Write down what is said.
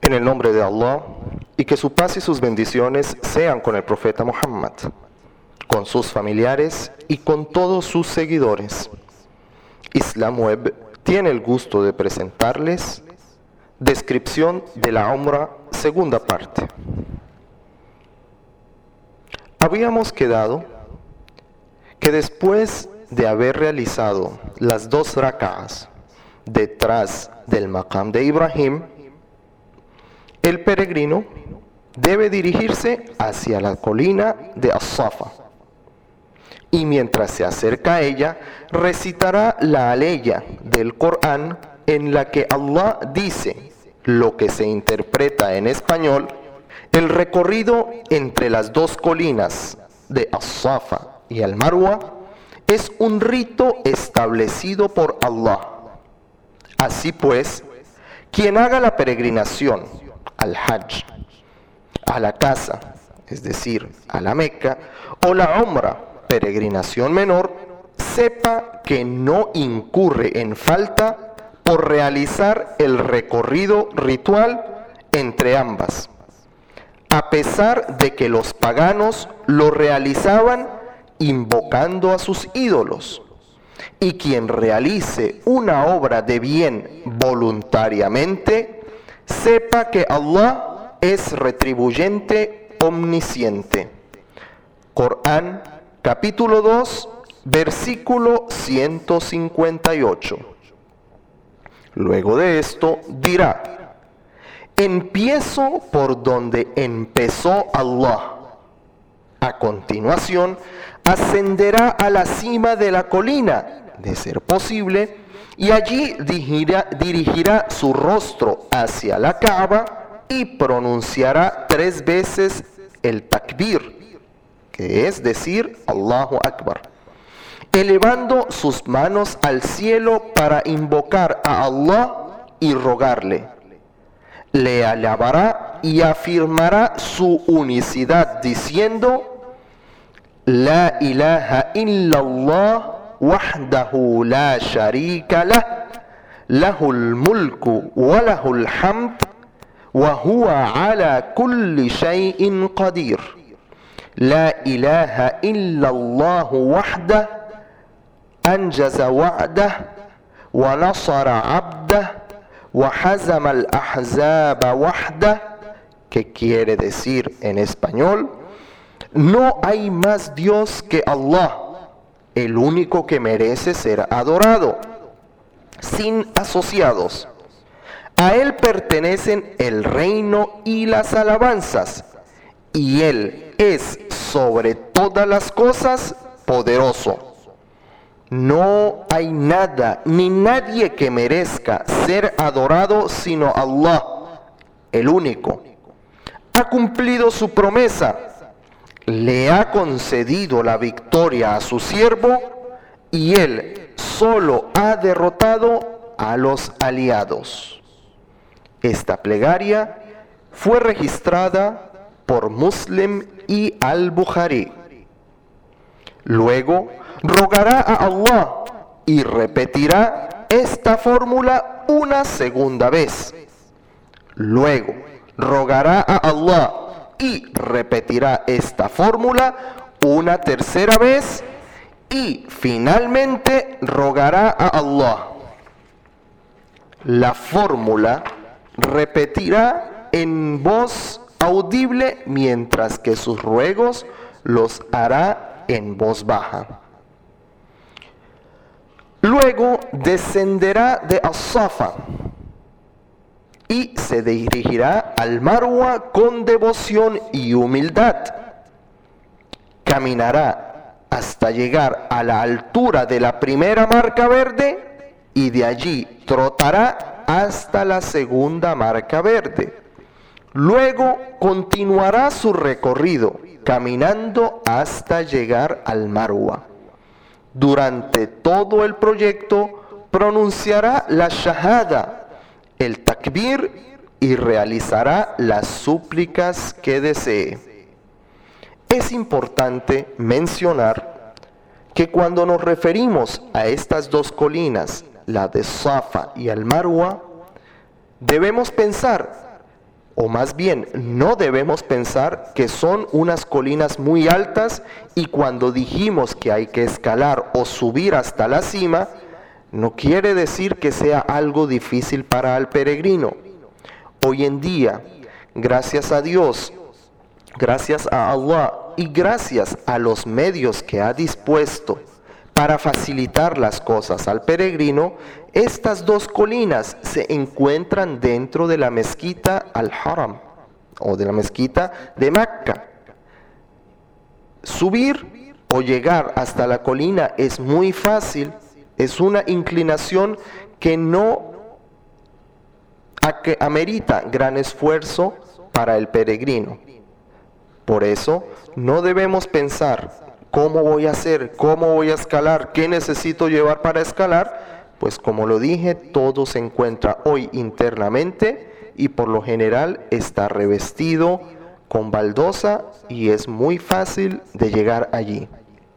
En el nombre de Allah, y que su paz y sus bendiciones sean con el profeta Muhammad, con sus familiares y con todos sus seguidores. Islam Web tiene el gusto de presentarles descripción de la Umrah, segunda parte. Habíamos quedado que después de haber realizado las 2 rak'ahs detrás del maqam de Ibrahim, el peregrino debe dirigirse hacia la colina de As-Safa y mientras se acerca a ella recitará la aleya del Corán en la que Allah dice, lo que se interpreta en español: el recorrido entre las 2 colinas de As-Safa y Al-Marwa es un rito establecido por Allah. Así pues, quien haga la peregrinación al Hajj, a la casa, es decir, a la Meca, o la Umrah, peregrinación menor, sepa que no incurre en falta por realizar el recorrido ritual entre ambas, a pesar de que los paganos lo realizaban invocando a sus ídolos. Y quien realice una obra de bien voluntariamente, sepa que Allah es retribuyente omnisciente. Corán, capítulo 2, versículo 158. Luego de esto dirá: empiezo por donde empezó Allah. A continuación, ascenderá a la cima de la colina, de ser posible, y allí dirigirá su rostro hacia la Kaaba y pronunciará 3 veces el takbir, que es decir, Allahu Akbar, elevando sus manos al cielo para invocar a Allah y rogarle. Le alabará y afirmará su unicidad diciendo: La ilaha illallah wahdahu la sharika lah, lahul mulku wa lahul hamd, wa huwa ala kulli shay'in qadir. La ilaha illallah wahdah, anjaza wa'dah, wa nasara abdah, wa hazama al-ahzaba wahdah, que quiere decir en español: no hay más Dios que Allah, el único que merece ser adorado, sin asociados. A Él pertenecen el reino y las alabanzas, y Él es sobre todas las cosas poderoso. No hay nada ni nadie que merezca ser adorado sino Allah, el único. Ha cumplido su promesa, le ha concedido la victoria a su siervo, y él solo ha derrotado a los aliados. Esta plegaria fue registrada por Muslim y Al-Bukhari. Luego rogará a Allah y repetirá esta fórmula una segunda vez. Luego rogará a Allah y repetirá esta fórmula una tercera vez, y finalmente rogará a Allah. La fórmula repetirá en voz audible, mientras que sus ruegos los hará en voz baja. Luego descenderá de As-Safa y se dirigirá al Marwa con devoción y humildad. Caminará hasta llegar a la altura de la primera marca verde y de allí trotará hasta la segunda marca verde. Luego continuará su recorrido caminando hasta llegar al Marwa. Durante todo el proyecto pronunciará la Shahada, el takbir, y realizará las súplicas que desee. Es importante mencionar que cuando nos referimos a estas 2 colinas, la de Safa y el Marwa, debemos pensar O más bien, no debemos pensar que son unas colinas muy altas y cuando dijimos que hay que escalar o subir hasta la cima, no quiere decir que sea algo difícil para el peregrino. Hoy en día, gracias a Dios, gracias a Allah y gracias a los medios que ha dispuesto para facilitar las cosas al peregrino, estas dos colinas se encuentran dentro de la mezquita al-Haram o de la mezquita de Mecca. Subir o llegar hasta la colina es muy fácil, es una inclinación que no amerita gran esfuerzo para el peregrino. Por eso no debemos pensar, ¿cómo voy a hacer? ¿Cómo voy a escalar? ¿Qué necesito llevar para escalar? Pues como lo dije, todo se encuentra hoy internamente y por lo general está revestido con baldosa y es muy fácil de llegar allí.